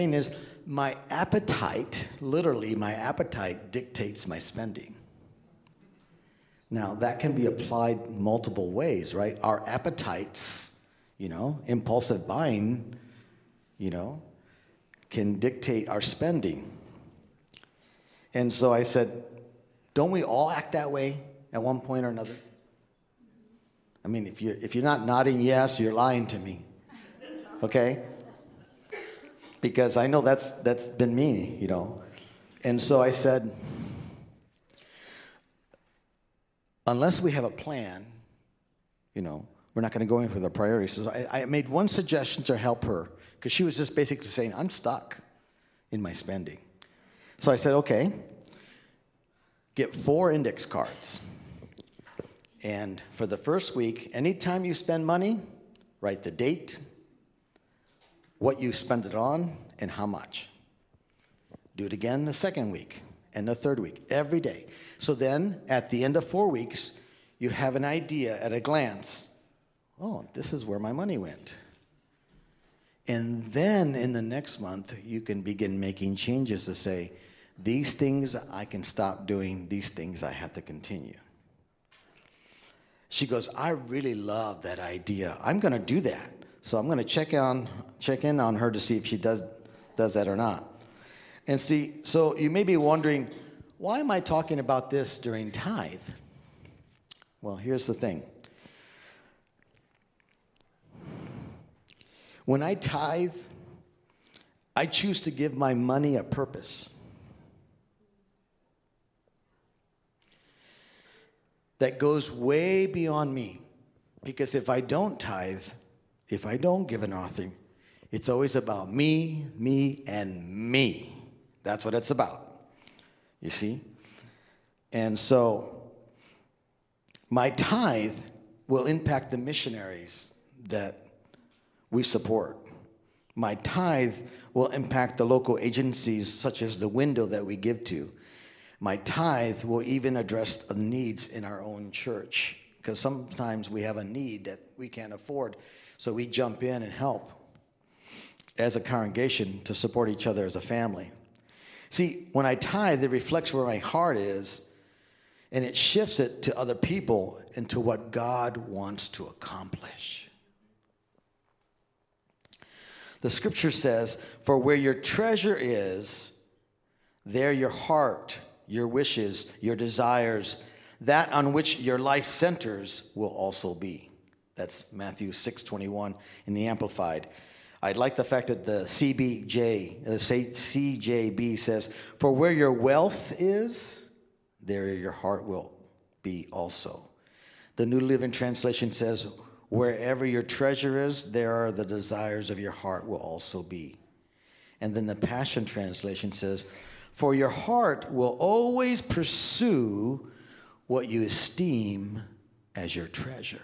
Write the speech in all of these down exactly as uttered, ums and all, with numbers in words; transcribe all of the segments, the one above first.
Is my appetite, literally my appetite dictates my spending. Now that can be applied multiple ways, right? Our appetites, you know, impulsive buying, you know, can dictate our spending. And so I said, don't we all act that way at one point or another? I mean, if you're, if you're not nodding yes, you're lying to me, okay? Because I know that's that's been me, you know. And so I said, unless we have a plan, you know, we're not going to go in for the priorities. So I, I made one suggestion to help her, because she was just basically saying, I'm stuck in my spending. So I said, okay, get four index cards. And for the first week, anytime you spend money, write the date, what you spend it on, and how much. Do it again the second week and the third week, every day. So then, at the end of four weeks, you have an idea at a glance. Oh, this is where my money went. And then in the next month, you can begin making changes to say, these things I can stop doing, these things I have to continue. She goes, I really love that idea. I'm going to do that. So I'm going to check on, check in on her to see if she does, does that or not. And see, so you may be wondering, why am I talking about this during tithe? Well, here's the thing. When I tithe, I choose to give my money a purpose. That goes way beyond me. Because if I don't tithe, if I don't give an offering, it's always about me, me, and me. That's what it's about, you see? And so my tithe will impact the missionaries that we support. My tithe will impact the local agencies such as the window that we give to. My tithe will even address the needs in our own church, because sometimes we have a need that we can't afford. So we jump in and help as a congregation to support each other as a family. See, when I tithe, it reflects where my heart is, and it shifts it to other people and to what God wants to accomplish. The scripture says, for where your treasure is, there your heart, your wishes, your desires, that on which your life centers will also be. That's Matthew six twenty-one in the Amplified. I like the fact that the C B J, the C J B says, for where your wealth is, there your heart will be also. The New Living Translation says, wherever your treasure is, there are the desires of your heart will also be. And then the Passion Translation says, for your heart will always pursue what you esteem as your treasure.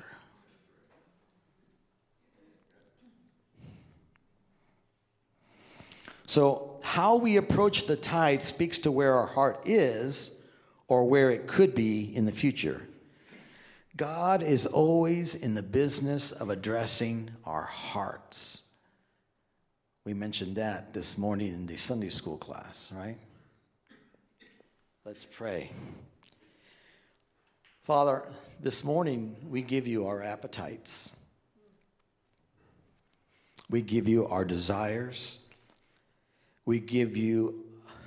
So how we approach the tithe speaks to where our heart is or where it could be in the future. God is always in the business of addressing our hearts. We mentioned that this morning in the Sunday school class, right? Let's pray. Father, this morning we give you our appetites. We give you our desires. We give you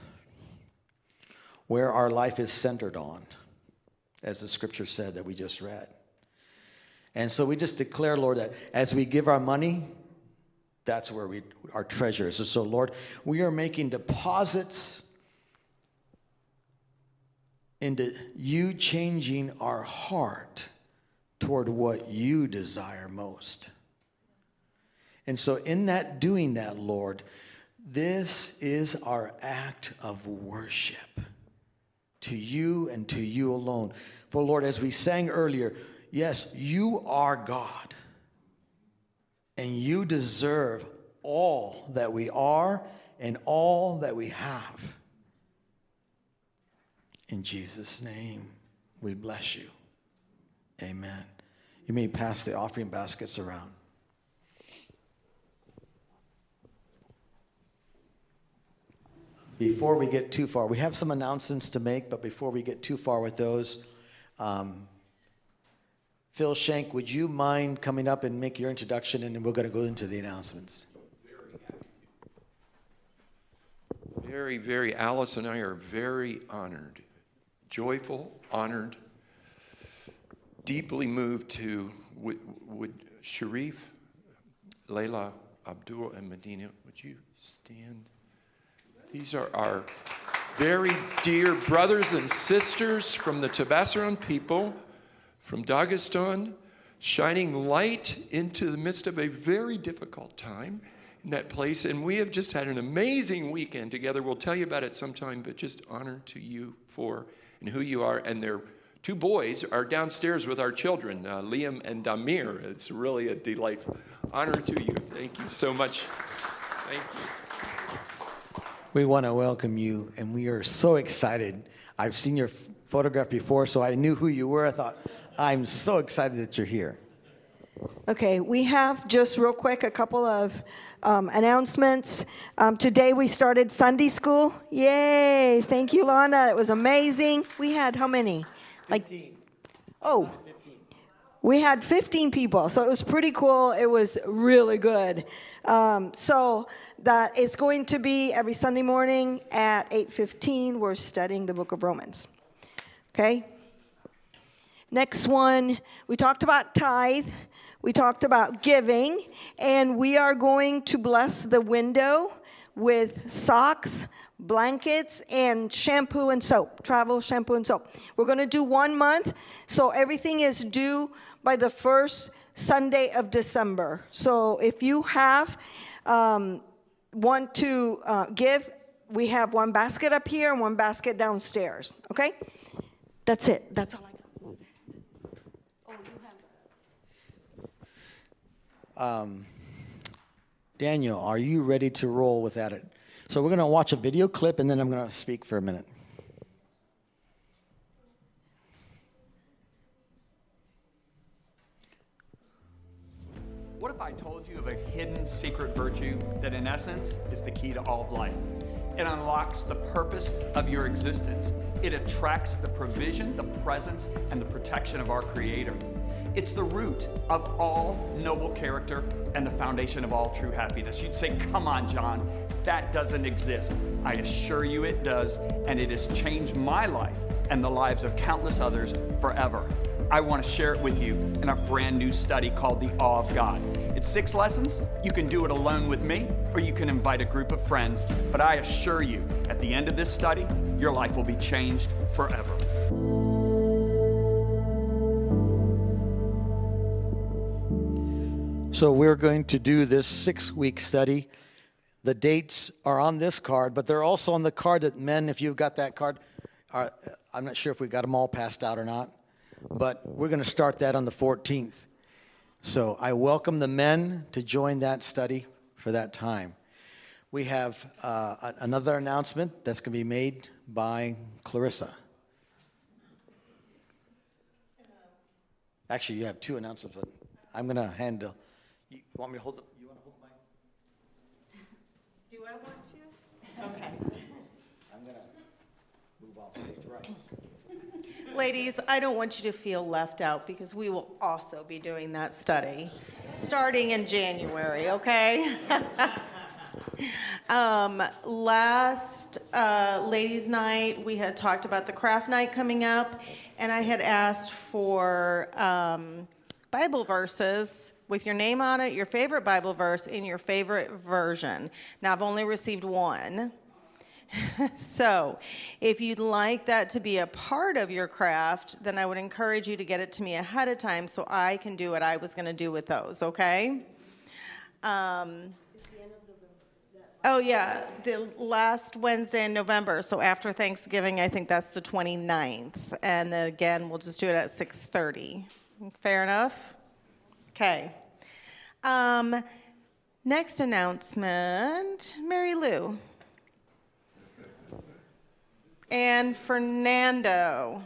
where our life is centered on, as the scripture said that we just read. And so we just declare, Lord, that as we give our money, that's where we our treasure is. So, Lord, we are making deposits into you changing our heart toward what you desire most. And so in that doing that, Lord, this is our act of worship to you and to you alone. For Lord, as we sang earlier, yes, you are God, and you deserve all that we are and all that we have. In Jesus' name, we bless you. Amen. You may pass the offering baskets around. before we get too far, we have some announcements to make, but before we get too far with those, um, Phil Schenk, would you mind coming up and make your introduction, and then we're going to go into the announcements. Very, very, Alice and I are very honored, joyful, honored, deeply moved to, would, would Sharif, Layla, Abdul, and Medina, would you stand? These are our very dear brothers and sisters from the Tabassaran people, from Dagestan, shining light into the midst of a very difficult time in that place. And we have just had an amazing weekend together. We'll tell you about it sometime, but just honor to you for and who you are. And their two boys are downstairs with our children, uh, Liam and Damir. It's really a delightful honor to you. Thank you so much. Thank you. We want to welcome you, and we are so excited. I've seen your f- photograph before, so I knew who you were. I thought, I'm so excited that you're here. Okay, we have just real quick a couple of um, announcements. Um, today we started Sunday school. Yay! Thank you, Lana. It was amazing. We had how many? Like, fifteen. Oh, we had fifteen people, so it was pretty cool. It was really good. Um, so that it's going to be every Sunday morning at eight fifteen. We're studying the book of Romans. Okay? Next one, we talked about tithe, we talked about giving, and we are going to bless the window with socks, blankets, and shampoo and soap, travel shampoo and soap. We're going to do one month, so everything is due by the first Sunday of December. So if you have, um, want to uh, give, we have one basket up here and one basket downstairs, okay? That's it, that's all I got. Um, Daniel, are you ready to roll without it? So we're going to watch a video clip, and then I'm going to speak for a minute. What if I told you of a hidden secret virtue that in essence is the key to all of life? It unlocks the purpose of your existence. It attracts the provision, the presence, and the protection of our Creator. It's the root of all noble character and the foundation of all true happiness. You'd say, come on, John, that doesn't exist. I assure you it does, and it has changed my life and the lives of countless others forever. I want to share it with you in a brand new study called The Awe of God. It's six lessons. You can do it alone with me, or you can invite a group of friends. But I assure you, at the end of this study, your life will be changed forever. So we're going to do this six-week study. The dates are on this card, but they're also on the card that men, if you've got that card, are, I'm not sure if we got them all passed out or not, but we're going to start that on the fourteenth. So I welcome the men to join that study for that time. We have uh, another announcement that's going to be made by Clarissa. Actually, you have two announcements, but I'm going to handle. You want me to hold the, you want to hold the mic? Do I want to? Okay. I'm going to move off stage right. Ladies, I don't want you to feel left out because we will also be doing that study starting in January, okay? um, last uh, ladies' night, we had talked about the craft night coming up, and I had asked for um, Bible verses with your name on it, your favorite Bible verse, in your favorite version. Now, I've only received one. So, if you'd like that to be a part of your craft, then I would encourage you to get it to me ahead of time so I can do what I was going to do with those, okay? Um, oh, yeah, the last Wednesday in November, so after Thanksgiving, I think that's the twenty-ninth. And then again, we'll just do it at six thirty. Fair enough? Okay. Um, next announcement, Mary Lou. And Fernando.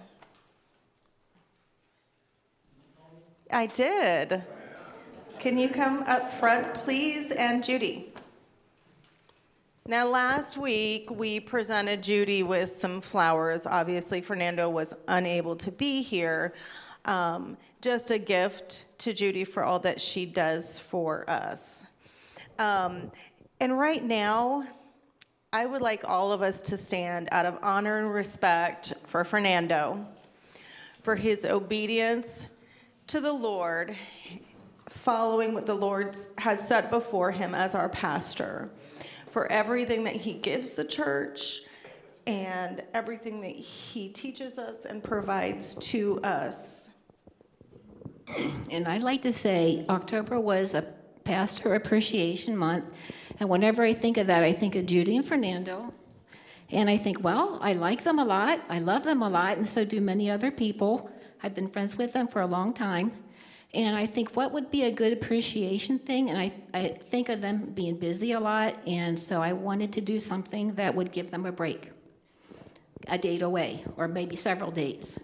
I did. Can you come up front, please? And Judy. Now, last week, we presented Judy with some flowers. Obviously, Fernando was unable to be here. Um, just a gift to Judy for all that she does for us. Um, and right now, I would like all of us to stand out of honor and respect for Fernando, for his obedience to the Lord, following what the Lord has set before him as our pastor, for everything that he gives the church and everything that he teaches us and provides to us. And I'd like to say October was a Pastor Appreciation Month, and whenever I think of that, I think of Judy and Fernando, and I think, well, I like them a lot, I love them a lot, and so do many other people. I've been friends with them for a long time, and I think what would be a good appreciation thing, and I, I think of them being busy a lot, and so I wanted to do something that would give them a break, a date away, or maybe several dates.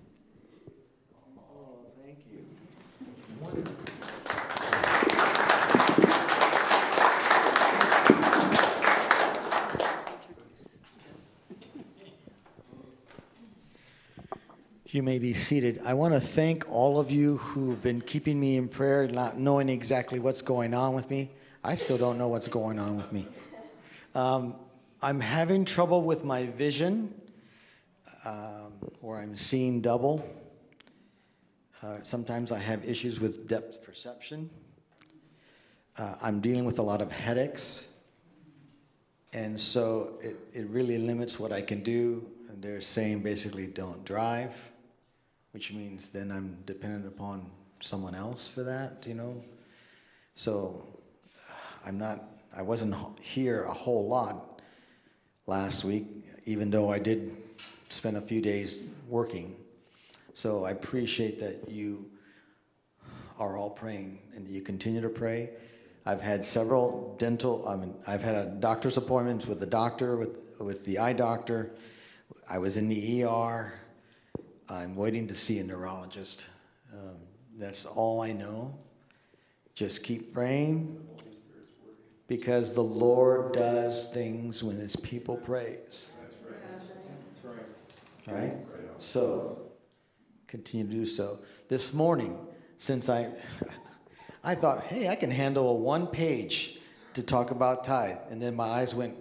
You may be seated. I want to thank all of you who've been keeping me in prayer, not knowing exactly what's going on with me. I still don't know what's going on with me. Um, I'm having trouble with my vision, um, or I'm seeing double. Uh, sometimes I have issues with depth perception. Uh, I'm dealing with a lot of headaches. And so it, it really limits what I can do. And they're saying basically don't drive, which means then I'm dependent upon someone else for that, you know. So I'm not, I wasn't here a whole lot last week, even though I did spend a few days working. So I appreciate that you are all praying and you continue to pray. I've had several dental, I mean, I've had a doctor's appointments with the doctor, with, with the eye doctor. I was in the E R. I'm waiting to see a neurologist. Um, that's all I know. Just keep praying, because the Lord does things when his people praise. That's right. That's right. Right? So continue to do so. This morning, since I, I thought, hey, I can handle a one page to talk about tithe, and then my eyes went.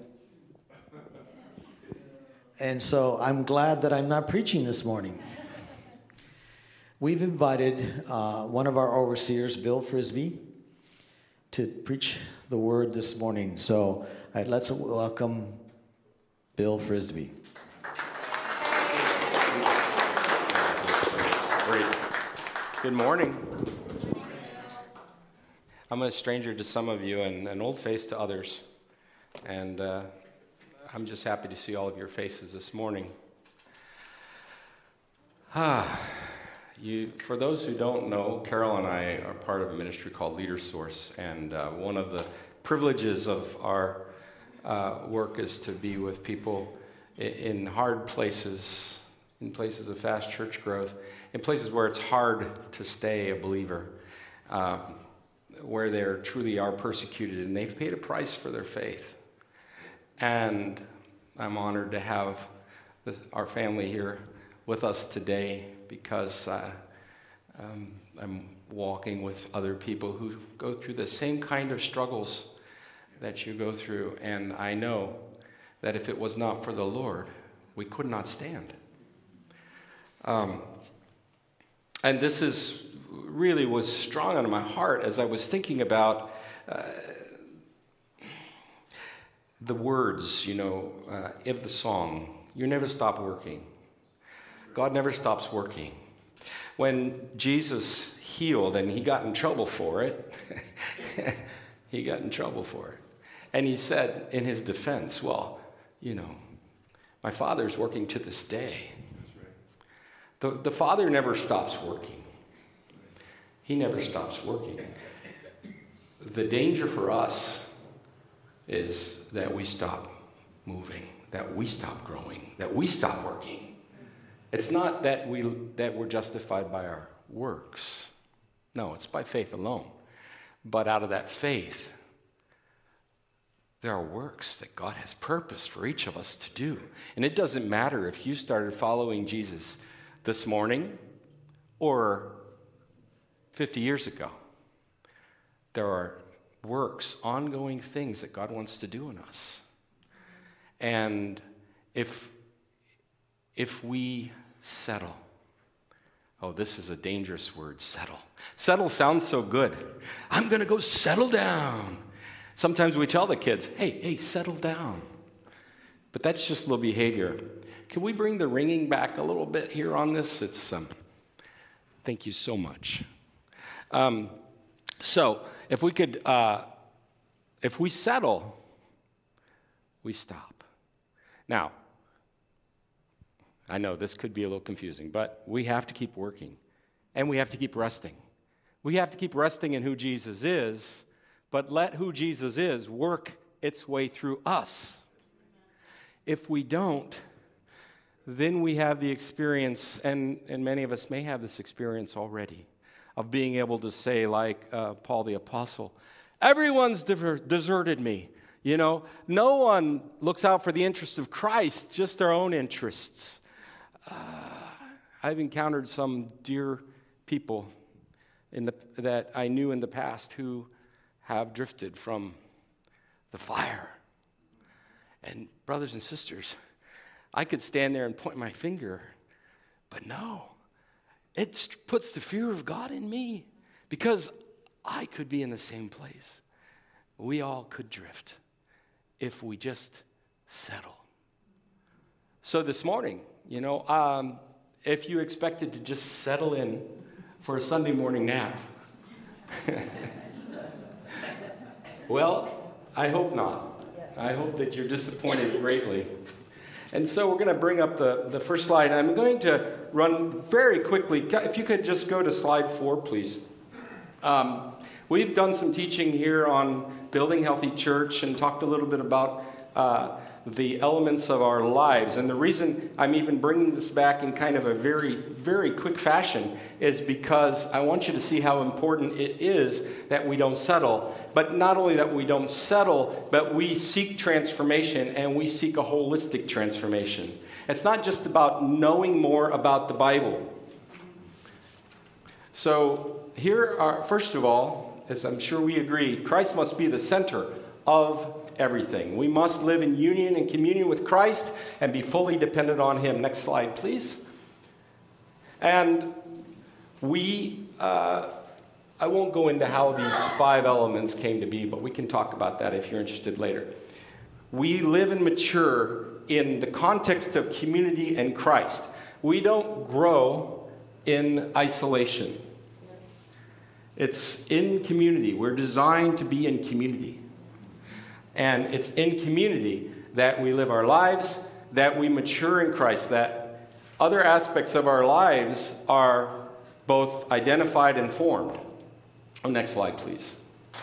And so I'm glad that I'm not preaching this morning. We've invited uh, one of our overseers, Bill Frisbee, to preach the word this morning. So uh, let's welcome Bill Frisbee. Great. Good morning. I'm a stranger to some of you and an old face to others. And uh, I'm just happy to see all of your faces this morning. Ah, you, for those who don't know, Carol and I are part of a ministry called Leader Source, and uh, one of the privileges of our uh, work is to be with people in, in hard places, in places of fast church growth, in places where it's hard to stay a believer, uh, where they truly are persecuted, and they've paid a price for their faith. And I'm honored to have this, our family here with us today, because uh, um, I'm walking with other people who go through the same kind of struggles that you go through. And I know that if it was not for the Lord, we could not stand. Um, and this is really was strong on my heart as I was thinking about uh, the words, you know, uh, of the song, "You never stop working." God never stops working. When Jesus healed, and he got in trouble for it, he got in trouble for it. And he said in his defense, well, you know, my Father's working to this day. The, the Father never stops working. He never stops working. The danger for us is that we stop moving, that we stop growing, that we stop working. It's not that, we, that we're justified by our works. No, it's by faith alone. But out of that faith, there are works that God has purpose for each of us to do. And it doesn't matter if you started following Jesus this morning or fifty years ago. There are works, ongoing things that God wants to do in us. And if, if we settle, oh, this is a dangerous word, settle. Settle sounds so good. I'm going to go settle down. Sometimes we tell the kids, hey, hey, settle down. But that's just little behavior. Can we bring the ringing back a little bit here on this? It's, um, thank you so much. Um, so if we could, uh, if we settle, we stop. Now, I know this could be a little confusing, but we have to keep working, and we have to keep resting. We have to keep resting in who Jesus is, but let who Jesus is work its way through us. If we don't, then we have the experience, and, and many of us may have this experience already, of being able to say, like uh, Paul the Apostle, everyone's diver- deserted me. You know, no one looks out for the interests of Christ, just their own interests. Uh, I've encountered some dear people in the, that I knew in the past who have drifted from the fire. And brothers and sisters, I could stand there and point my finger, but no, it puts the fear of God in me because I could be in the same place. We all could drift if we just settle. So this morning, you know, um, if you expected to just settle in for a Sunday morning nap, well, I hope not. I hope that you're disappointed greatly. And so we're going to bring up the, the first slide. I'm going to run very quickly. If you could just go to slide four, please. Um, we've done some teaching here on building healthy church and talked a little bit about uh, the elements of our lives. And the reason I'm even bringing this back in kind of a very, very quick fashion is because I want you to see how important it is that we don't settle. But not only that we don't settle, but we seek transformation, and we seek a holistic transformation. It's not just about knowing more about the Bible. So here are, first of all, as I'm sure we agree, Christ must be the center of everything. We must live in union and communion with Christ and be fully dependent on Him. Next slide, please. And we, uh, I won't go into how these five elements came to be, but we can talk about that if you're interested later. We live and mature in the context of community and Christ. We don't grow in isolation. It's in community. We're designed to be in community. And it's in community that we live our lives, that we mature in Christ, that other aspects of our lives are both identified and formed. Oh, next slide, please.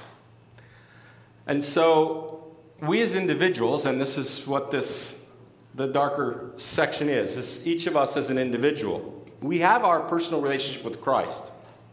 And so we as individuals, and this is what this, the darker section is, is each of us as an individual, we have our personal relationship with Christ.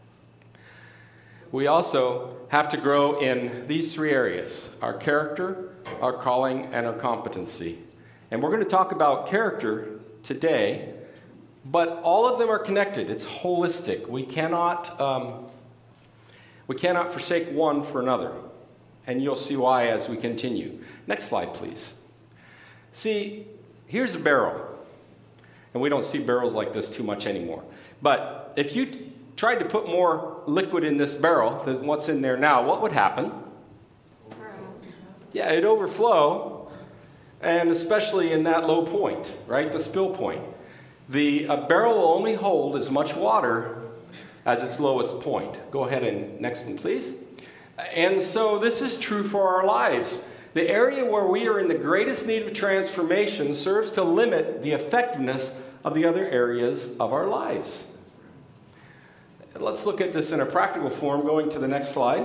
We also have to grow in these three areas: our character, our calling, and our competency. And we're going to talk about character today, but all of them are connected. It's holistic. We cannot, um, we cannot forsake one for another. And you'll see why as we continue. Next slide, please. See, here's a barrel. And we don't see barrels like this too much anymore. But if you t- tried to put more liquid in this barrel than what's in there now, what would happen? Yeah, it'd overflow, and especially in that low point, right, the spill point. The a barrel will only hold as much water as its lowest point. Go ahead and next one, please. And so this is true for our lives. The area where we are in the greatest need of transformation serves to limit the effectiveness of the other areas of our lives. Let's look at this in a practical form, going to the next slide.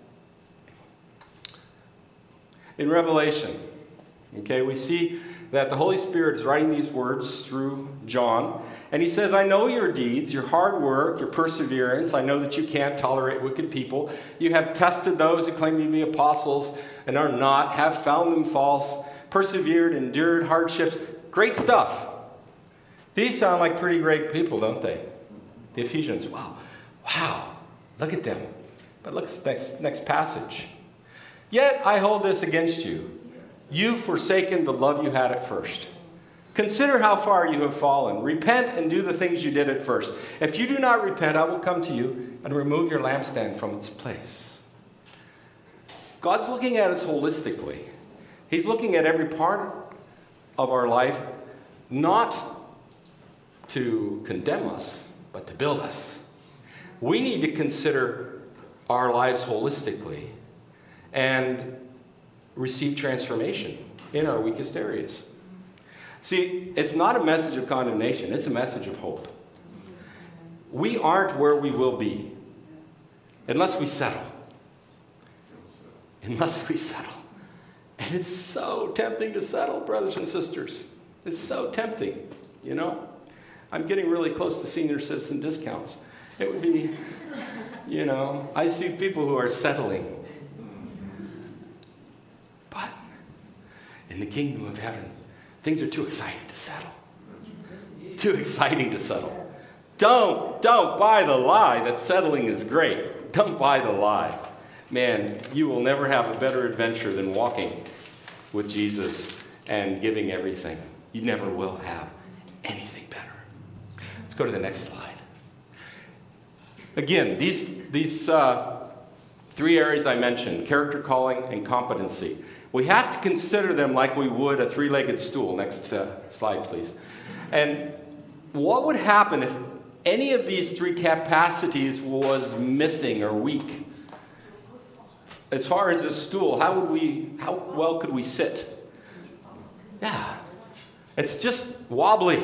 In Revelation, okay, we see that the Holy Spirit is writing these words through John, and he says, I know your deeds, your hard work, your perseverance. I know that you can't tolerate wicked people. You have tested those who claim to be apostles and are not, have found them false, persevered, endured hardships. Great stuff. These sound like pretty great people, don't they? The Ephesians, wow, wow, look at them. But look, next, next passage. Yet I hold this against you. You've forsaken the love you had at first. Consider how far you have fallen. Repent and do the things you did at first. If you do not repent, I will come to you and remove your lampstand from its place. God's looking at us holistically. He's looking at every part of our life, not to condemn us, but to build us. We need to consider our lives holistically and receive transformation in our weakest areas. See, it's not a message of condemnation, it's a message of hope. We aren't where we will be unless we settle. Unless we settle. And it's so tempting to settle, brothers and sisters. It's so tempting, you know? I'm getting really close to senior citizen discounts. It would be, you know, I see people who are settling. But in the kingdom of heaven, things are too exciting to settle. Too exciting to settle. Don't, don't buy the lie that settling is great. Don't buy the lie. Man, you will never have a better adventure than walking with Jesus and giving everything. You never will have anything better. Let's go to the next slide. Again, these, these uh, three areas I mentioned, character, calling, and competency. We have to consider them like we would a three-legged stool. Next uh, slide, please. And what would happen if any of these three capacities was missing or weak? As far as this stool, how would we, how well could we sit? Yeah, it's just wobbly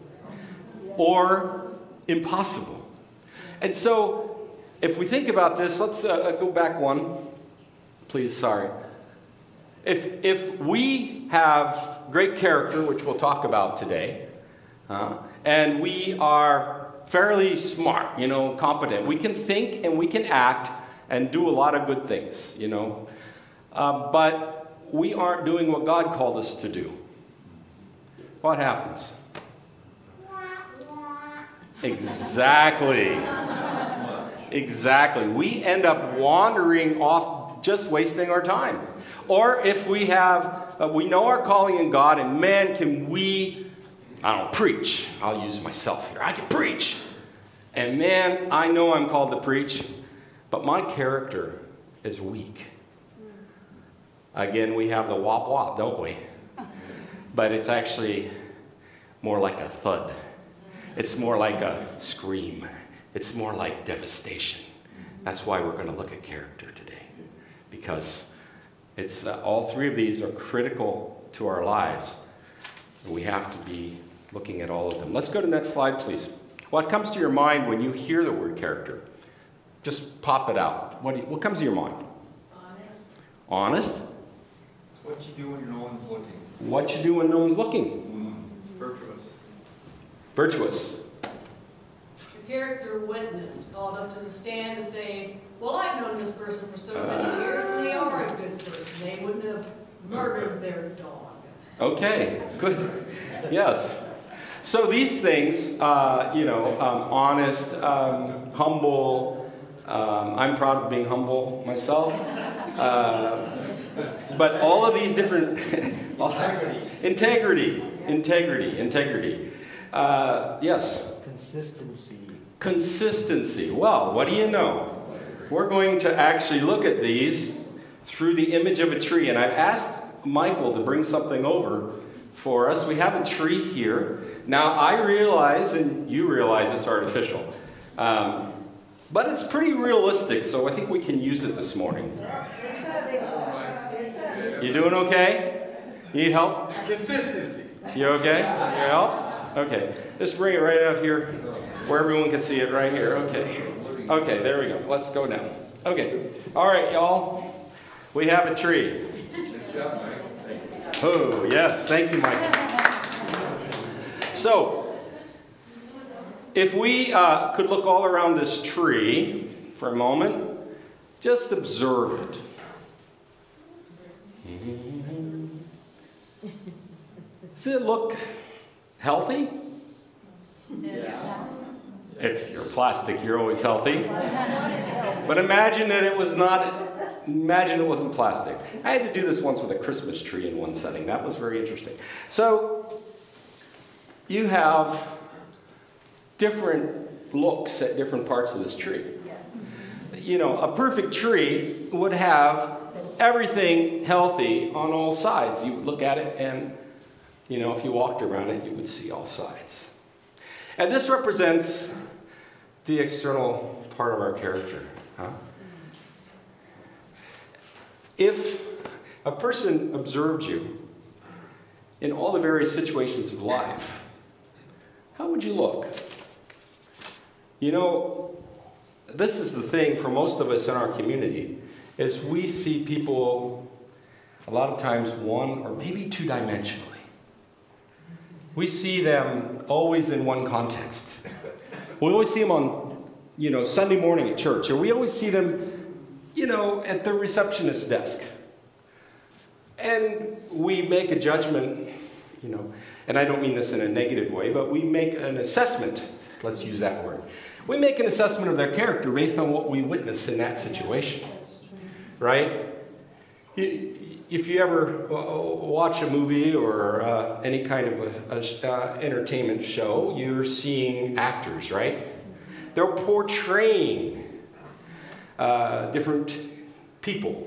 or impossible. And so, if we think about this, let's uh, go back one, please, sorry. If, if we have great character, which we'll talk about today, uh, and we are fairly smart, you know, competent, we can think and we can act and do a lot of good things, you know, uh, but we aren't doing what God called us to do. What happens? Exactly. Exactly. We end up wandering off, just wasting our time. Or if we have, uh, we know our calling in God, and man, can we, I don't know, preach. I'll use myself here. I can preach. And man, I know I'm called to preach, but my character is weak. Again, we have the wop wop, don't we? But it's actually more like a thud. It's more like a scream. It's more like devastation. That's why we're going to look at character today. Because it's uh, all three of these are critical to our lives. And we have to be looking at all of them. Let's go to the next slide, please. What comes to your mind when you hear the word character? Just pop it out. What, do you, what comes to your mind? Honest. Honest? It's what you do when no one's looking. What you do when no one's looking. Mm. Virtuous. Virtuous. The character witness called up to the stand to say, well, I've known this person for so many years, and they are a good person. They wouldn't have murdered their dog. Okay, good. Yes. So these things, uh, you know, um, honest, um, humble. Um, I'm proud of being humble myself. Uh, but all of these different... integrity. Integrity. Integrity. Integrity. Uh, yes? Consistency. Consistency. Well, what do you know? We're going to actually look at these through the image of a tree. And I've asked Michael to bring something over for us. We have a tree here. Now, I realize, and you realize it's artificial, um, but it's pretty realistic, so I think we can use it this morning. You doing okay? Need help? Consistency. You okay? You help? Okay. Just bring it right out here where everyone can see it right here. Okay. Okay, there we go. Let's go down. Okay. All right, y'all. We have a tree. Oh, yes. Thank you, Michael. So, if we uh, could look all around this tree for a moment, just observe it. Does it look healthy? Yeah. If you're plastic, you're always healthy. But imagine that it was not, imagine it wasn't plastic. I had to do this once with a Christmas tree in one setting. That was very interesting. So, you have different looks at different parts of this tree. Yes. You know, a perfect tree would have everything healthy on all sides. You would look at it and, you know, if you walked around it, you would see all sides. And this represents the external part of our character. Huh? If a person observed you in all the various situations of life, how would you look? You know, this is the thing for most of us in our community, is we see people a lot of times one or maybe two-dimensionally. We see them always in one context. We always see them on, you know, Sunday morning at church, or we always see them, you know, at the receptionist's desk. And we make a judgment, you know, and I don't mean this in a negative way, but we make an assessment, let's use that word. We make an assessment of their character based on what we witness in that situation, right? If you ever watch a movie or uh, any kind of a, a, uh, entertainment show, you're seeing actors, right? They're portraying uh, different people.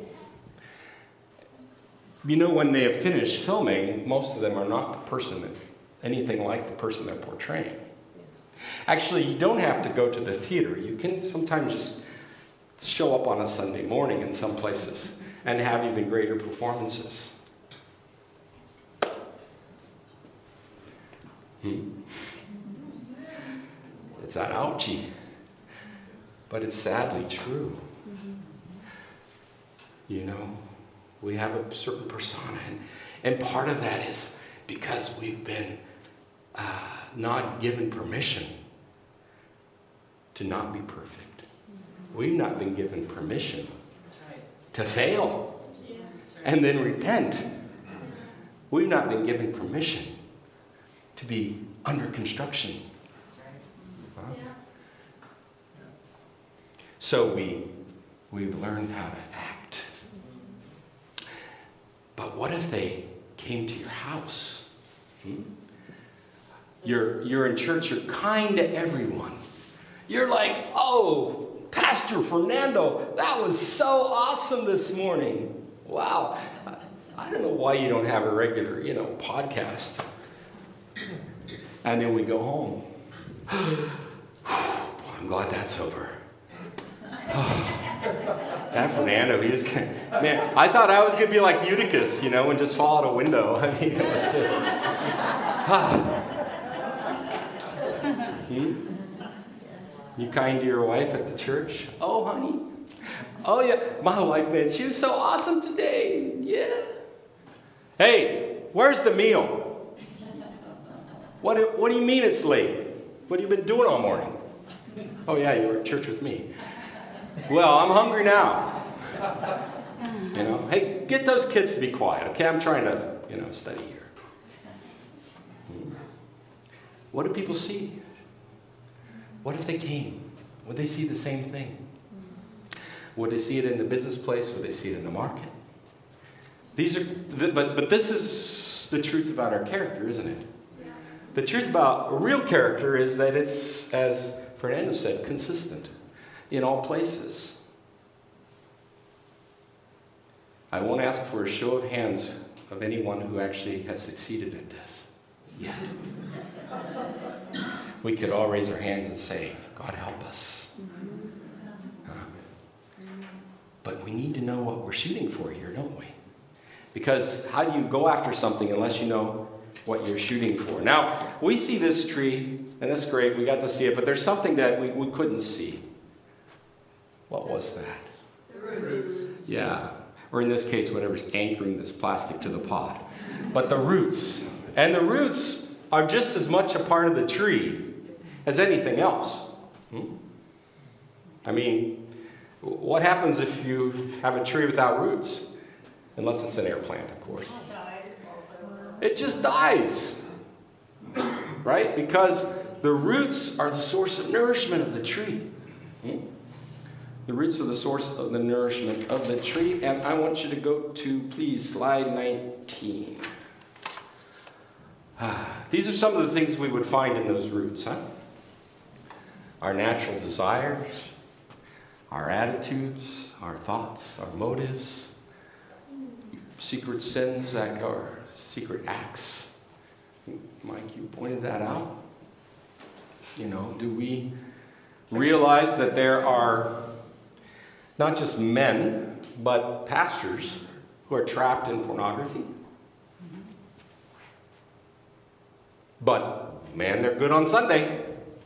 You know, when they have finished filming, most of them are not the person, that, anything like the person they're portraying. Actually, you don't have to go to the theater. You can sometimes just show up on a Sunday morning in some places and have even greater performances. Hmm. It's not ouchy, but it's sadly true. You know, we have a certain persona, and, and part of that is because we've been uh, not given permission to not be perfect. We've not been given permission to fail and then repent. We've not been given permission to be under construction. Huh? So we, we've learned how to act. But what if they came to your house? Hmm? You're, you're in church, you're kind to everyone. You're like, oh, Pastor Fernando, that was so awesome this morning. Wow. I, I don't know why you don't have a regular, you know, podcast. And then we go home. Boy, I'm glad that's over. That Fernando, he was gonna, man, I thought I was going to be like Eutychus, you know, and just fall out a window. I mean, it was just, ah. Hmm? You kind to your wife at the church? Oh, honey. Oh, yeah. My wife, man, she was so awesome today. Yeah. Hey, where's the meal? What do, what do you mean it's late? What have you been doing all morning? Oh, yeah, you were at church with me. Well, I'm hungry now. You know, hey, get those kids to be quiet, okay? I'm trying to, you know, study here. Hmm. What do people see? What if they came? Would they see the same thing? Would they see it in the business place? Would they see it in the market? These are, but, but this is the truth about our character, isn't it? The truth about real character is that it's, as Fernando said, consistent in all places. I won't ask for a show of hands of anyone who actually has succeeded at this yet. We could all raise our hands and say, God help us. Uh, but we need to know what we're shooting for here, don't we? Because how do you go after something unless you know what you're shooting for? Now, we see this tree, and that's great, we got to see it, but there's something that we, we couldn't see. What was that? The roots. Yeah, or in this case, whatever's anchoring this plastic to the pot. But the roots, and the roots are just as much a part of the tree as anything else. Hmm? I mean, what happens if you have a tree without roots? Unless it's an air plant, of course. It just dies. Right? Because the roots are the source of nourishment of the tree. Hmm? The roots are the source of the nourishment of the tree. And I want you to go to, please, slide nineteen. These are some of the things we would find in those roots, huh? Our natural desires, our attitudes, our thoughts, our motives, secret sins, our secret acts. Mike, you pointed that out. You know, do we realize that there are not just men, but pastors who are trapped in pornography? But, man, they're good on Sunday.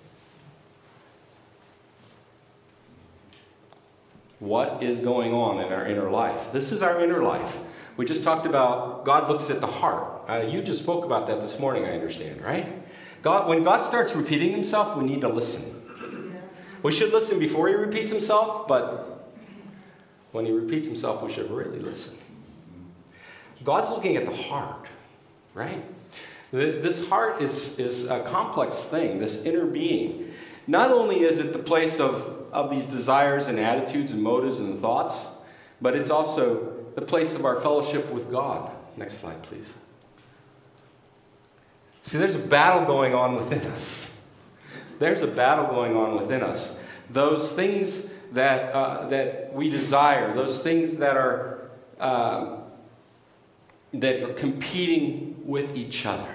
What is going on in our inner life? This is our inner life. We just talked about God looks at the heart. Uh, you just spoke about that this morning, I understand, right? God, when God starts repeating himself, we need to listen. We should listen before he repeats himself, but when he repeats himself, we should really listen. God's looking at the heart, right? This heart is, is a complex thing, this inner being. Not only is it the place of, of these desires and attitudes and motives and thoughts, but it's also the place of our fellowship with God. Next slide, please. See, there's a battle going on within us. There's a battle going on within us. Those things that, uh, that we desire, those things that are, uh, that are competing with each other.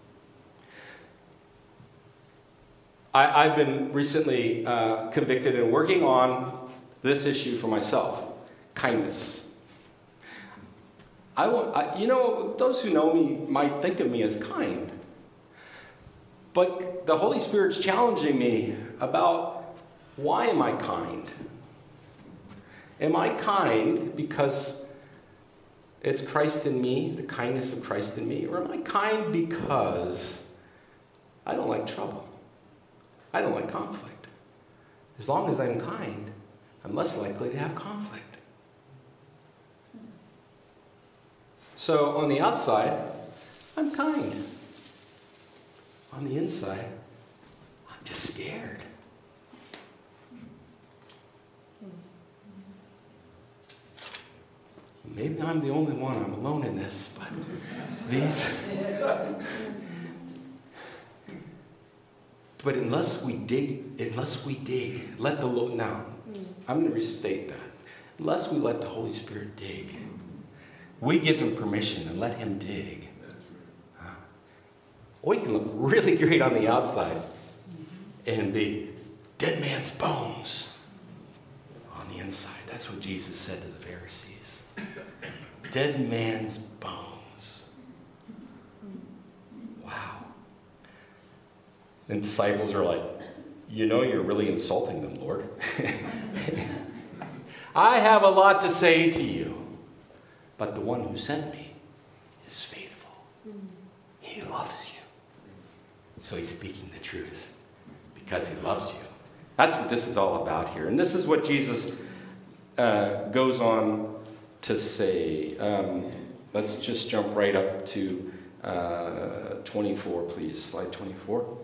I, I've been recently uh, convicted in working on this issue for myself, kindness. I want, I, you know, those who know me might think of me as kind. But the Holy Spirit's challenging me about, why am I kind? Am I kind because it's Christ in me, the kindness of Christ in me? Or am I kind because I don't like trouble? I don't like conflict. As long as I'm kind, I'm less likely to have conflict. So on the outside, I'm kind. On the inside, I'm just scared. Maybe I'm the only one. I'm alone in this, but these... But unless we dig, unless we dig, let the Lord, now, I'm going to restate that. Unless we let the Holy Spirit dig, we give him permission and let him dig. Huh? We can look really great on the outside and be dead man's bones on the inside. That's what Jesus said to the Pharisees. Dead man's bones. Wow. And disciples are like, you know you're really insulting them, Lord. I have a lot to say to you, but the one who sent me is faithful. He loves you. So he's speaking the truth because he loves you. That's what this is all about here. And this is what Jesus uh, goes on to say. Um, let's just jump right up to uh, twenty-four, please. Slide twenty-four.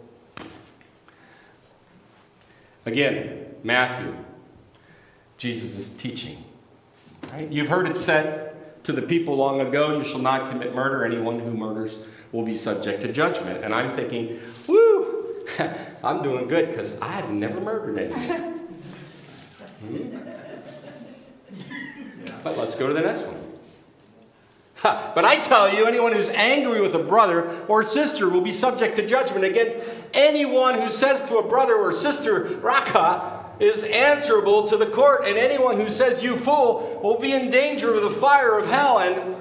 Again, Matthew, Jesus is teaching. Right? You've heard it said to the people long ago, you shall not commit murder. Anyone who murders will be subject to judgment. And I'm thinking, woo, I'm doing good because I have never murdered anyone. hmm? But let's go to the next one. Ha, but I tell you, anyone who's angry with a brother or sister will be subject to judgment. Against anyone who says to a brother or sister, Raka, is answerable to the court. And anyone who says, you fool, will be in danger of the fire of hell. And,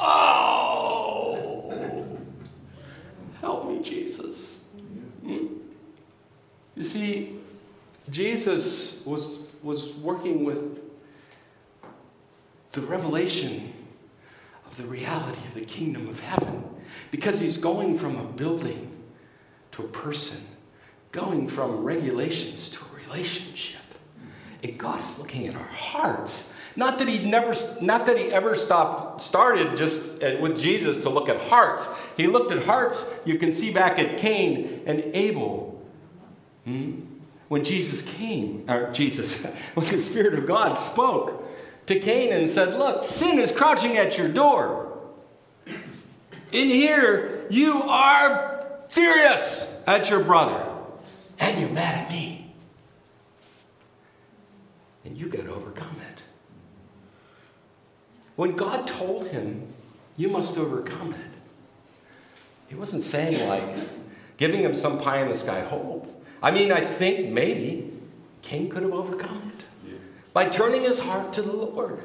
oh, help me, Jesus. Hmm? You see, Jesus was, was working with the revelation of the reality of the kingdom of heaven, because he's going from a building to a person, going from regulations to a relationship. And God is looking at our hearts, Not that he never, not that he ever stopped, started just with Jesus to look at hearts. He looked at hearts. You can see back at Cain and Abel. Hmm? When Jesus came, or Jesus, when the Spirit of God spoke to Cain and said, look, sin is crouching at your door. In here, you are furious at your brother, and you're mad at me. And you got to overcome it. When God told him, you must overcome it, he wasn't saying like, giving him some pie in the sky hope. I mean, I think maybe Cain could have overcome it by turning his heart to the Lord.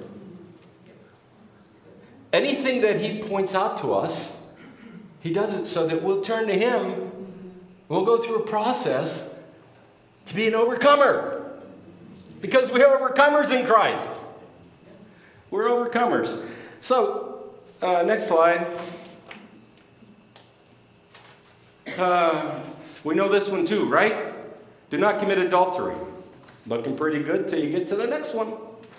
Anything that he points out to us, he does it so that we'll turn to him. We'll go through a process to be an overcomer. Because we are overcomers in Christ. We're overcomers. So, uh, next slide. Uh, we know this one too, right? Do not commit adultery. Looking pretty good till you get to the next one.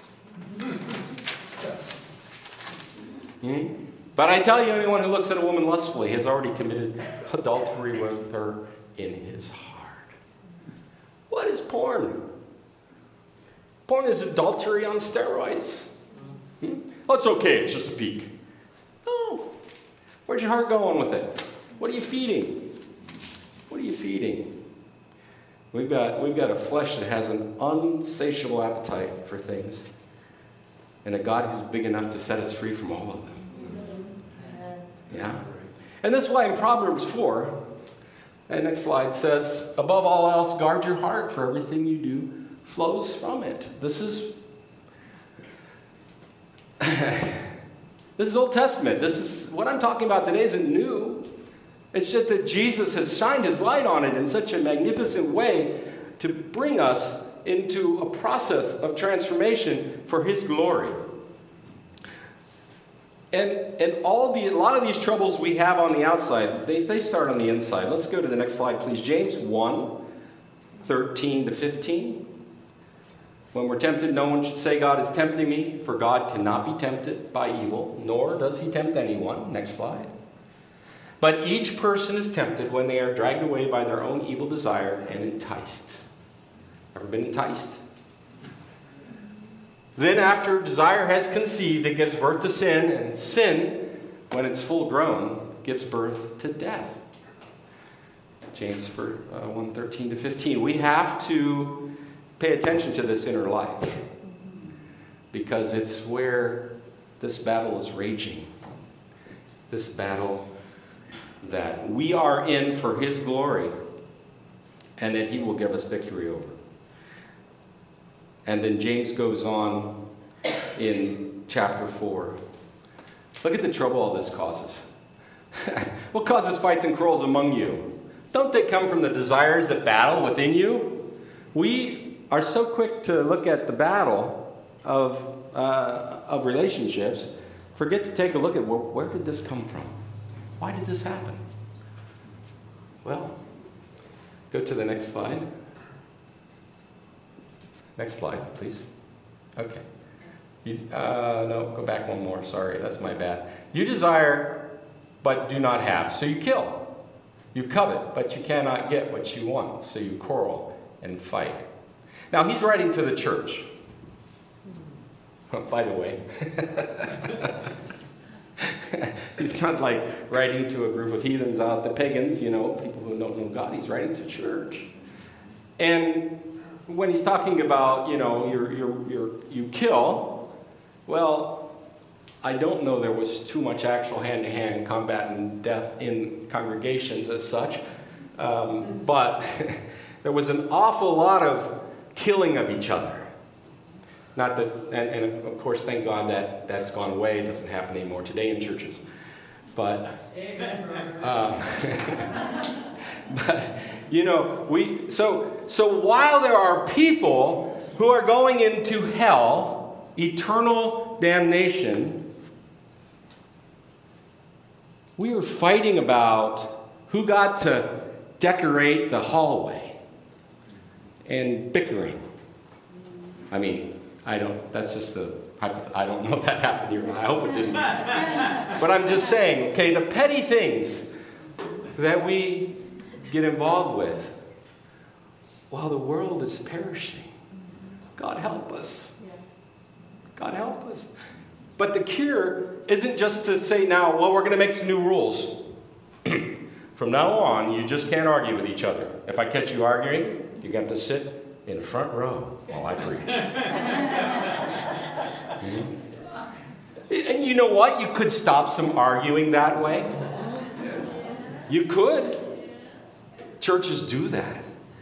Hmm? But I tell you, anyone who looks at a woman lustfully has already committed adultery with her in his heart. What is porn? Porn is adultery on steroids. Hmm? Oh, it's okay, it's just a peek. Oh, where's your heart going with it? What are you feeding? What are you feeding? We've got, we've got a flesh that has an unsatiable appetite for things, and a God who's big enough to set us free from all of them. Yeah? And this is why in Proverbs four, and next slide says, above all else, guard your heart, for everything you do flows from it. This is this is Old Testament. This is what I'm talking about today isn't new. It's just that Jesus has shined his light on it in such a magnificent way to bring us into a process of transformation for his glory. And, and all the, a lot of these troubles we have on the outside, they, they start on the inside. Let's go to the next slide, please. James one, thirteen to fifteen. When we're tempted, no one should say, God is tempting me, for God cannot be tempted by evil, nor does he tempt anyone. Next slide. But each person is tempted when they are dragged away by their own evil desire and enticed. Ever been enticed? Then after desire has conceived, it gives birth to sin, and sin, when it's full grown, gives birth to death. James one, thirteen to fifteen. We have to pay attention to this inner life, because it's where this battle is raging. This battle that we are in for his glory, and that he will give us victory over. And then James goes on in chapter four. Look at the trouble all this causes. What causes fights and quarrels among you? Don't they come from the desires that battle within you? We are so quick to look at the battle of, uh, of relationships, forget to take a look at, well, where did this come from? Why did this happen? Well, go to the next slide. Next slide, please. Okay. You, uh, no, go back one more. Sorry, that's my bad. You desire, but do not have, so you kill. You covet, but you cannot get what you want, so you quarrel and fight. Now, he's writing to the church. Oh, by the way. He's not like writing to a group of heathens out, the pagans, you know, people who don't know God. He's writing to church. And when he's talking about, you know, you're, you're, you're, you kill, well, I don't know there was too much actual hand-to-hand combat and death in congregations as such, um, but there was an awful lot of killing of each other. Not that, and, and of course, thank God that that's gone away. It doesn't happen anymore today in churches. But, um, but you know, we so so while there are people who are going into hell, eternal damnation, we were fighting about who got to decorate the hallway and bickering. I mean, I don't, that's just a I don't know if that happened here. I hope it didn't. But I'm just saying, okay, the petty things that we get involved with while the world is perishing. God help us. God help us. But the cure isn't just to say now, well, we're going to make some new rules. From now on, you just can't argue with each other. If I catch you arguing, you got to sit in the front row while I preach. Mm-hmm. And you know what? You could stop some arguing that way. You could. Churches do that.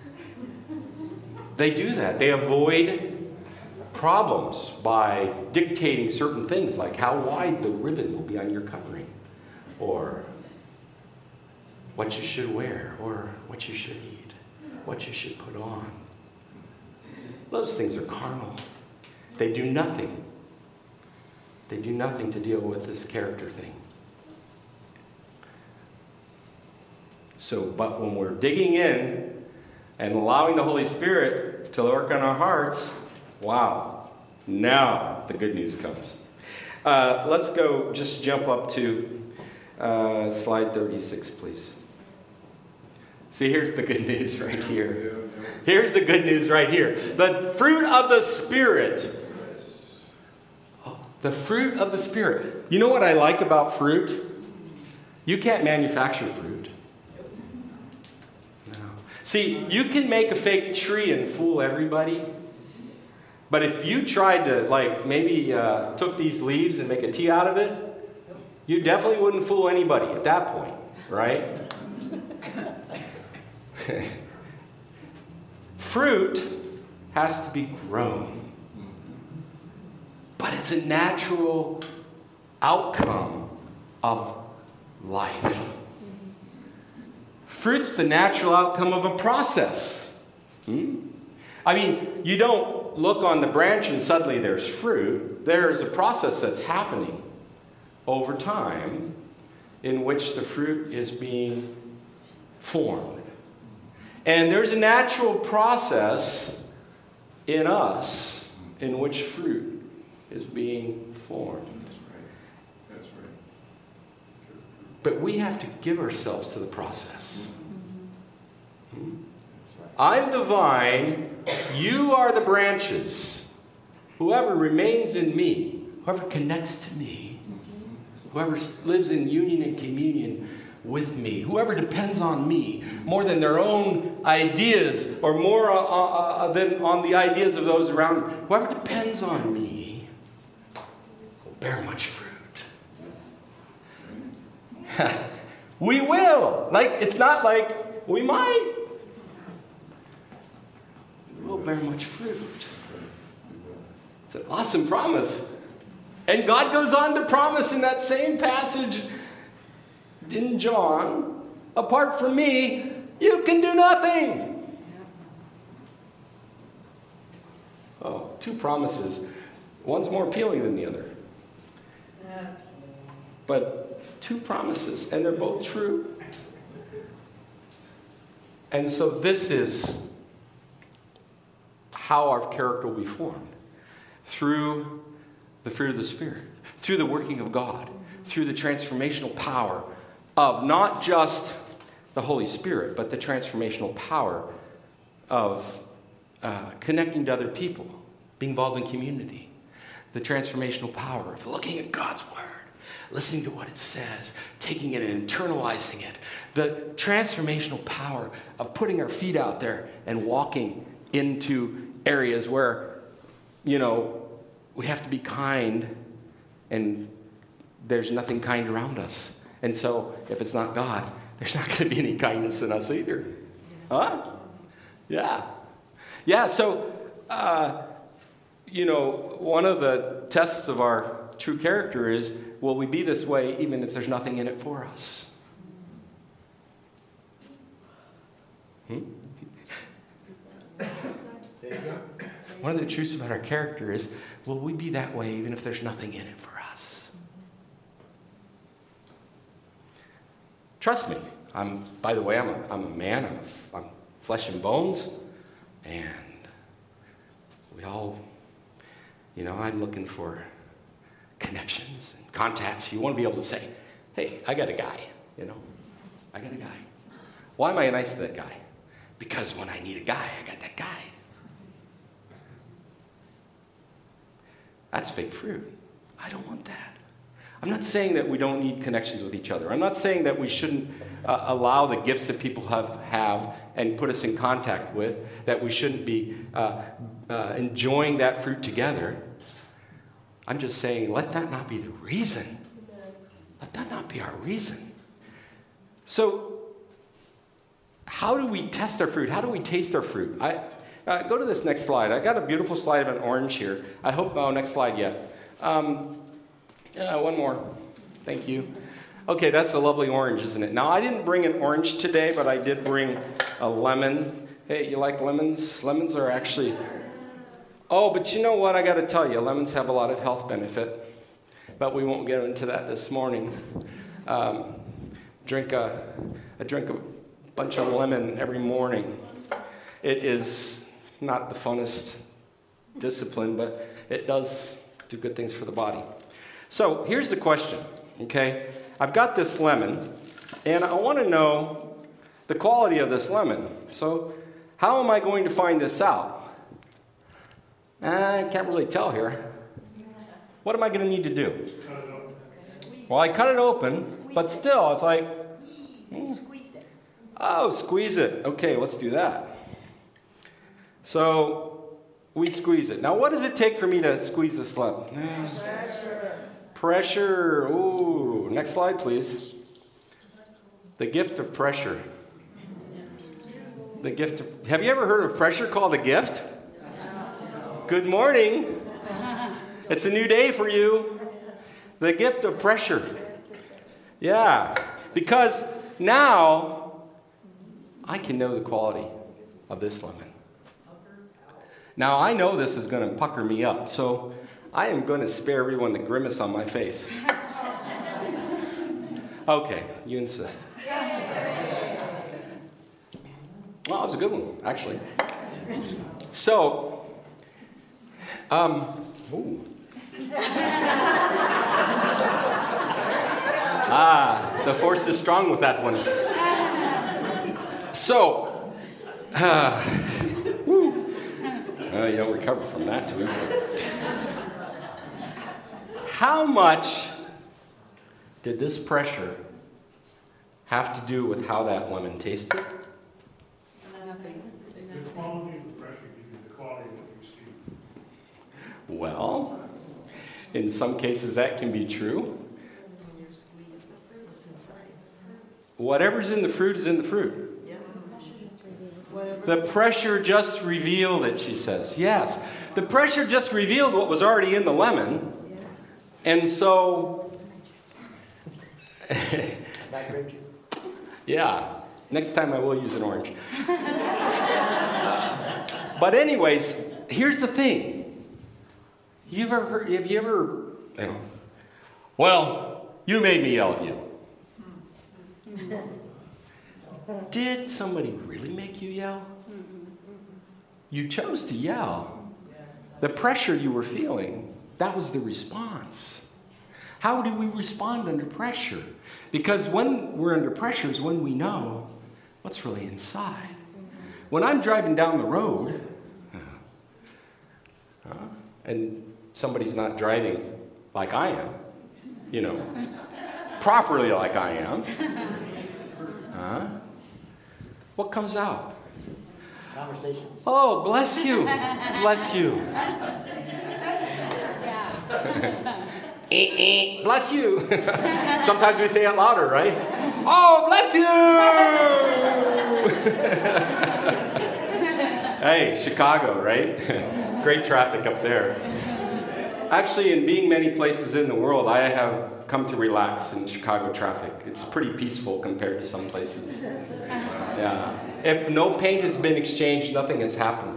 They do that. They avoid problems by dictating certain things, like how wide the ribbon will be on your covering, or what you should wear, or what you should eat, what you should put on. Those things are carnal. They do nothing. They do nothing to deal with this character thing. So, but when we're digging in and allowing the Holy Spirit to work on our hearts, wow, now the good news comes. Uh, let's go, just jump up to uh, slide thirty-six, please. See, here's the good news right here. Here's the good news right here. The fruit of the Spirit. Oh, the fruit of the Spirit. You know what I like about fruit? You can't manufacture fruit. No. See, you can make a fake tree and fool everybody. But if you tried to, like, maybe uh, took these leaves and make a tea out of it, you definitely wouldn't fool anybody at that point, right? Fruit has to be grown. But it's a natural outcome of life. Fruit's the natural outcome of a process. Hmm? I mean, you don't look on the branch and suddenly there's fruit. There's a process that's happening over time in which the fruit is being formed. And there's a natural process in us in which fruit is being formed. That's right. That's right. But we have to give ourselves to the process. Hmm? I'm the vine, you are the branches. Whoever remains in me, whoever connects to me, whoever lives in union and communion with me, whoever depends on me more than their own ideas or more uh, uh, than on the ideas of those around me, whoever depends on me will bear much fruit. We will. Like, it's not like we might. We'll bear much fruit. It's an awesome promise. And God goes on to promise in that same passage in John, apart from me, you can do nothing. Oh, two promises. One's more appealing than the other. But two promises, and they're both true. And so this is how our character will be formed. Through the fruit of the Spirit. Through the working of God. Through the transformational power of not just the Holy Spirit, but the transformational power of uh, connecting to other people, being involved in community. The transformational power of looking at God's Word, listening to what it says, taking it and internalizing it. The transformational power of putting our feet out there and walking into areas where, you know, we have to be kind and there's nothing kind around us. And so, if it's not God, there's not going to be any kindness in us either. Huh? Yeah. Yeah, so, uh, you know, one of the tests of our true character is, will we be this way even if there's nothing in it for us? Hmm? One of the truths about our character is, will we be that way even if there's nothing in it for us? Trust me. I'm, by the way, I'm a, I'm a man. I'm, a, I'm flesh and bones. And we all You know, I'm looking for connections and contacts. You want to be able to say, hey, I got a guy, you know. I got a guy. Why am I nice to that guy? Because when I need a guy, I got that guy. That's fake fruit. I don't want that. I'm not saying that we don't need connections with each other. I'm not saying that we shouldn't uh, allow the gifts that people have, have and put us in contact with, that we shouldn't be uh, uh, enjoying that fruit together. I'm just saying, let that not be the reason. Let that not be our reason. So, how do we test our fruit? How do we taste our fruit? I, uh, go to this next slide. I got a beautiful slide of an orange here. I hope, oh, next slide yet. Um, uh, one more. Thank you. Okay, that's a lovely orange, isn't it? Now, I didn't bring an orange today, but I did bring a lemon. Hey, you like lemons? Lemons are actually... Oh, but you know what? I got to tell you, lemons have a lot of health benefit, but we won't get into that this morning. Um, drink a, I drink a bunch of lemon every morning. It is not the funnest discipline, but it does do good things for the body. So here's the question, okay? I've got this lemon, and I want to know the quality of this lemon. So how am I going to find this out? I can't really tell here. What am I going to need to do? Well, I cut it open, but still, it's like, hmm. Oh, squeeze it. Okay, let's do that. So we squeeze it. Now, what does it take for me to squeeze this lemon? Pressure. Pressure. Ooh, next slide, please. The gift of pressure. The gift of, have you ever heard of pressure called a gift? Good morning. It's a new day for you. The gift of pressure. Yeah, because now I can know the quality of this lemon. Now I know this is going to pucker me up, so I am going to spare everyone the grimace on my face. Okay, you insist. Well, it was a good one, actually. So, um, ooh. Ah, the force is strong with that one. So, uh, woo. Uh, you don't recover from that too easily. How much did this pressure have to do with how that lemon tasted? Nothing. The quality of the pressure gives you the quality of what you see. Well, in some cases that can be true. Whatever's in the fruit is in the fruit. The pressure just revealed it, she says. Yes, the pressure just revealed what was already in the lemon. And so, yeah, next time I will use an orange. Uh, but anyways, here's the thing. You ever heard, have you ever, you know, well, you made me yell at you. Did somebody really make you yell? You chose to yell. The pressure you were feeling, that was the response. How do we respond under pressure? Because when we're under pressure is when we know what's really inside. When I'm driving down the road, uh, and somebody's not driving like I am, you know, properly like I am, uh, what comes out? Conversations. Oh, bless you. Bless you. eh, eh, bless you. Sometimes we say it louder, right? Oh, bless you. Hey, Chicago, right? Great traffic up there. Actually, in being many places in the world, I have come to relax in Chicago traffic. It's pretty peaceful compared to some places. Yeah. If no paint has been exchanged, nothing has happened.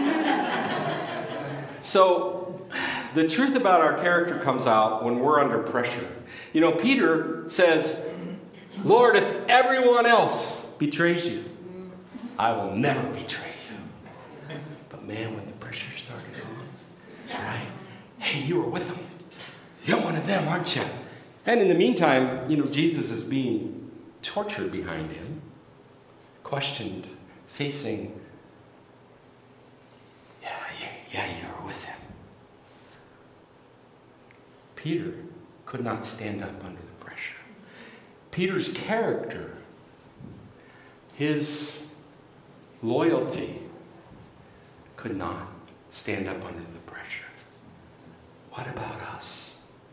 So, the truth about our character comes out when we're under pressure. You know, Peter says, Lord, if everyone else betrays you, I will never betray you. But man, when the pressure started on, right? Hey, you were with them. You're one of them, aren't you? And in the meantime, you know, Jesus is being tortured behind him, questioned, facing, yeah, yeah, yeah, you were with him. Peter could not stand up under the pressure. Peter's character, his loyalty, could not stand up under the pressure. What about us?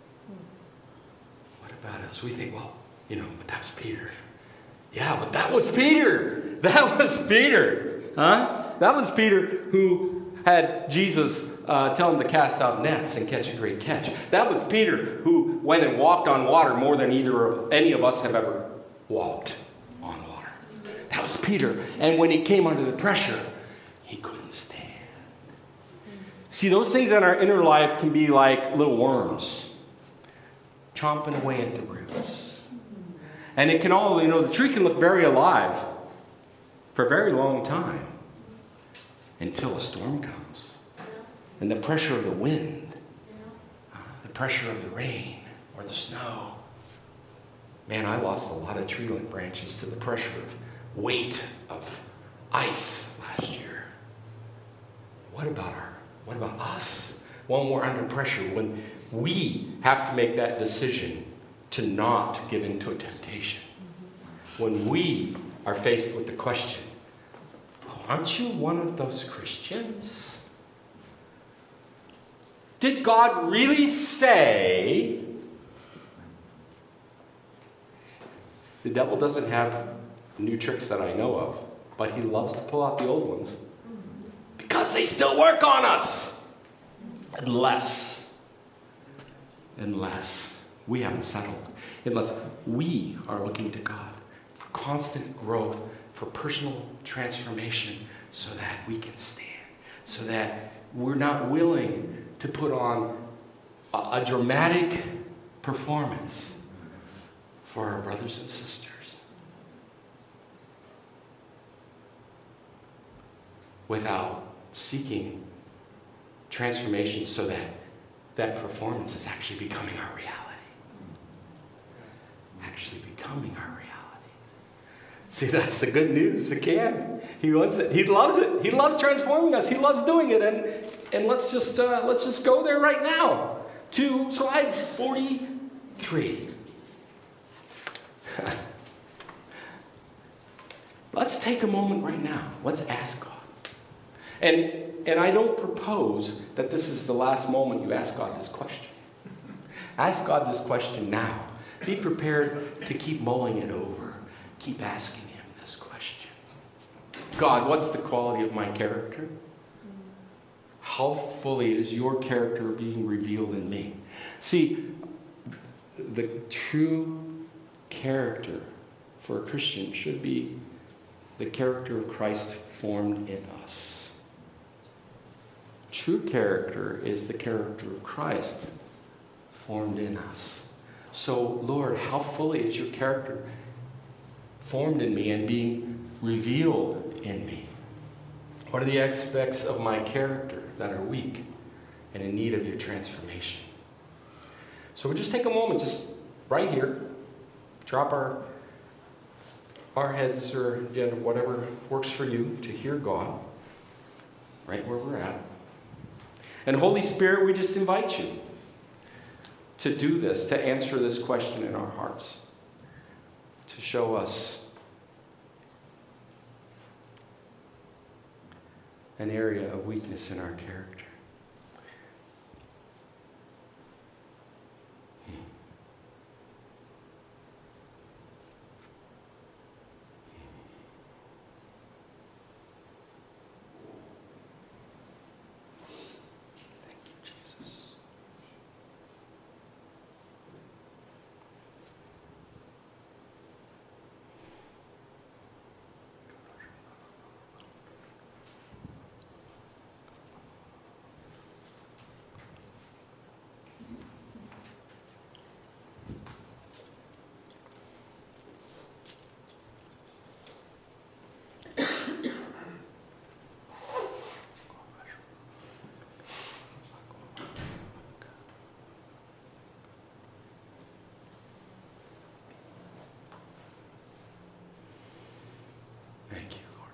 What about us? We think, well, you know, but that was Peter. Yeah, but that was Peter. That was Peter. Huh? That was Peter who had Jesus uh, tell him to cast out nets and catch a great catch. That was Peter who went and walked on water more than either of any of us have ever walked on water. That was Peter. And when he came under the pressure, he couldn't stand. See, those things in our inner life can be like little worms, chomping away at the roots. And it can all, you know, the tree can look very alive for a very long time until a storm comes. And the pressure of the wind, uh, the pressure of the rain or the snow. Man, I lost a lot of tree branches to the pressure of weight of ice last year. What about our, what about us? When we're under pressure, when we have to make that decision to not give in to a temptation. When we are faced with the question, oh, aren't you one of those Christians? Did God really say? The devil doesn't have new tricks that I know of, but he loves to pull out the old ones because they still work on us. Unless, unless we haven't settled, unless we are looking to God for constant growth, for personal transformation, so that we can stand, so that we're not willing to put on a, a dramatic performance for our brothers and sisters without seeking transformation so that that performance is actually becoming our reality. Actually becoming our reality. See, that's the good news again. He wants it. He loves it. He loves transforming us. He loves doing it. And and let's just uh, let's just go there right now to slide forty-three. Let's take a moment right now. Let's ask God. And and I don't propose that this is the last moment you ask God this question. Ask God this question now. Be prepared to keep mulling it over. Keep asking him this question. God, what's the quality of my character? How fully is your character being revealed in me? See, the true character for a Christian should be the character of Christ formed in us. True character is the character of Christ formed in us. So, Lord, how fully is your character formed in me and being revealed in me? What are the aspects of my character that are weak and in need of your transformation? So we'll just take a moment, just right here, drop our, our heads or again, whatever works for you to hear God, right where we're at. And Holy Spirit, we just invite you to do this, to answer this question in our hearts, to show us an area of weakness in our character. Thank you, Lord.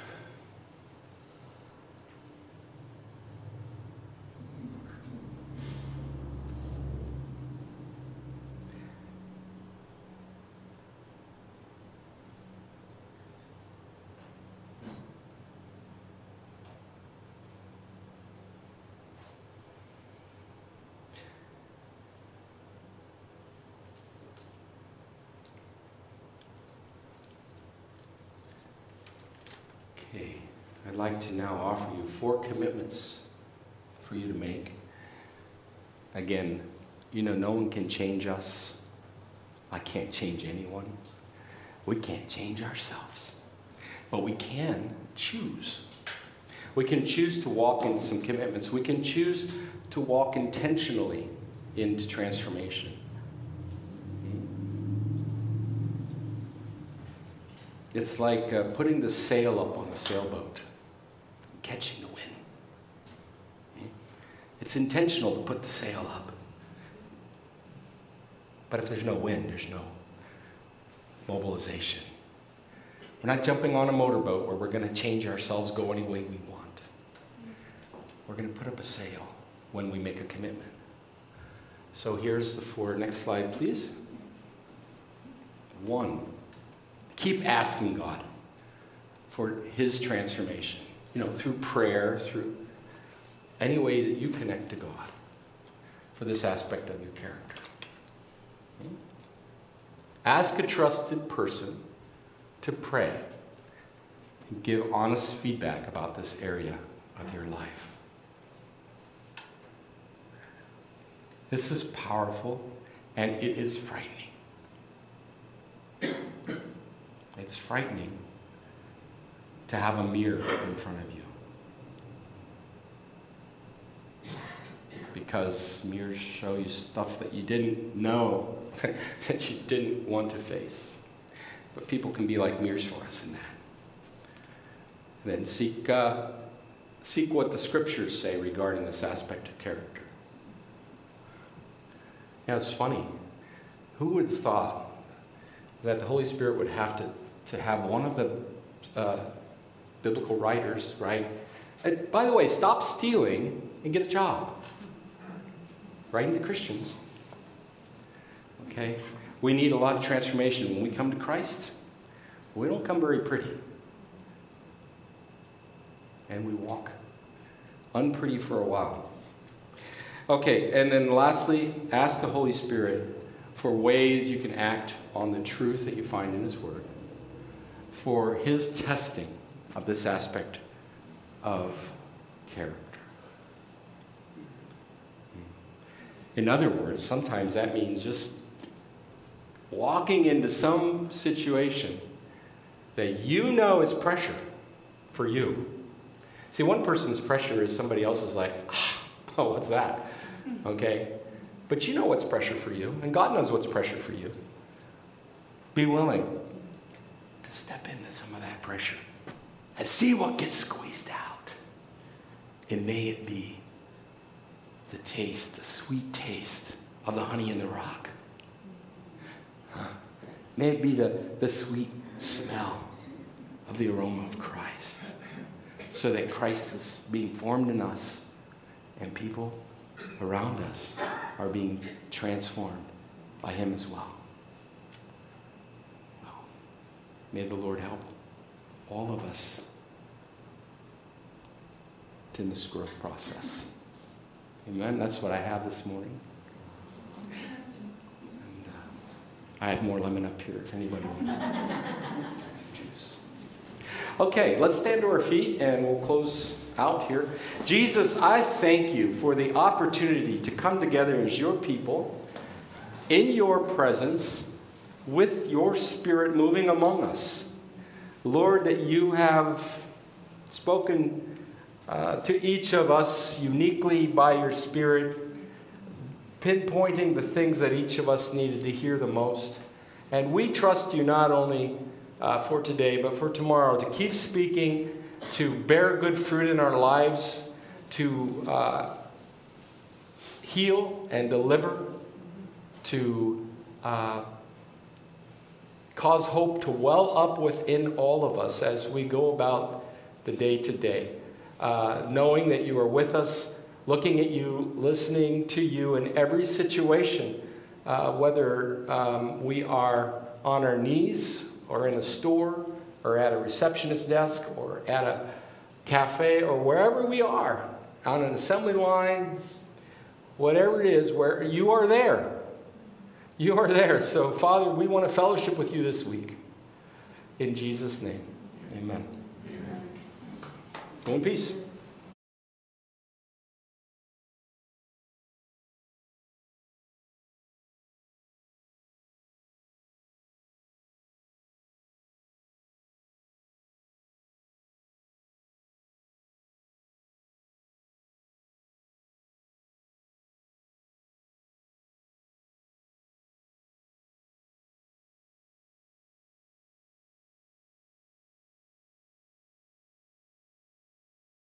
Okay, I'd like to now offer you four commitments for you to make. Again, you know, no one can change us. I can't change anyone. We can't change ourselves. But we can choose. We can choose to walk in some commitments. We can choose to walk intentionally into transformation. It's like uh, putting the sail up on the sailboat, catching the wind. It's intentional to put the sail up. But if there's no wind, there's no mobilization. We're not jumping on a motorboat where we're going to change ourselves, go any way we want. We're going to put up a sail when we make a commitment. So here's the four. Next slide, please. One. Keep asking God for his transformation, you know, through prayer, through any way that you connect to God for this aspect of your character. Ask a trusted person to pray and give honest feedback about this area of your life. This is powerful and it is frightening. It's frightening to have a mirror in front of you. Because mirrors show you stuff that you didn't know, that you didn't want to face. But people can be like mirrors for us in that. And then seek, uh, seek what the scriptures say regarding this aspect of character. Yeah, it's funny. Who would have thought that the Holy Spirit would have to to have one of the uh, biblical writers, right? And by the way, stop stealing and get a job. Writing to Christians. Okay? We need a lot of transformation. When we come to Christ, we don't come very pretty. And we walk unpretty for a while. Okay, and then lastly, ask the Holy Spirit for ways you can act on the truth that you find in his word, for his testing of this aspect of character. In other words, sometimes that means just walking into some situation that you know is pressure for you. See, one person's pressure is somebody else's like, oh, what's that? Okay? But you know what's pressure for you, and God knows what's pressure for you. Be willing to step into some of that pressure and see what gets squeezed out. And may it be the taste, the sweet taste of the honey in the rock. Huh? May it be the, the sweet smell of the aroma of Christ, so that Christ is being formed in us and people around us are being transformed by him as well. May the Lord help all of us in this growth process. Amen. That's what I have this morning. And uh, I have more lemon up here if anybody wants some juice. Okay, let's stand to our feet and we'll close out here. Jesus, I thank you for the opportunity to come together as your people in your presence, with your Spirit moving among us. Lord, that you have spoken uh, to each of us uniquely by your Spirit, pinpointing the things that each of us needed to hear the most. And we trust you not only uh, for today, but for tomorrow, to keep speaking, to bear good fruit in our lives, to uh, heal and deliver, to uh, Cause hope to well up within all of us as we go about the day to day, uh, knowing that you are with us, looking at you, listening to you in every situation, uh, whether um, we are on our knees or in a store or at a receptionist desk or at a cafe or wherever we are, on an assembly line, whatever it is, where you are there. You are there. So, Father, we want to fellowship with you this week. In Jesus' name, amen. Go in peace.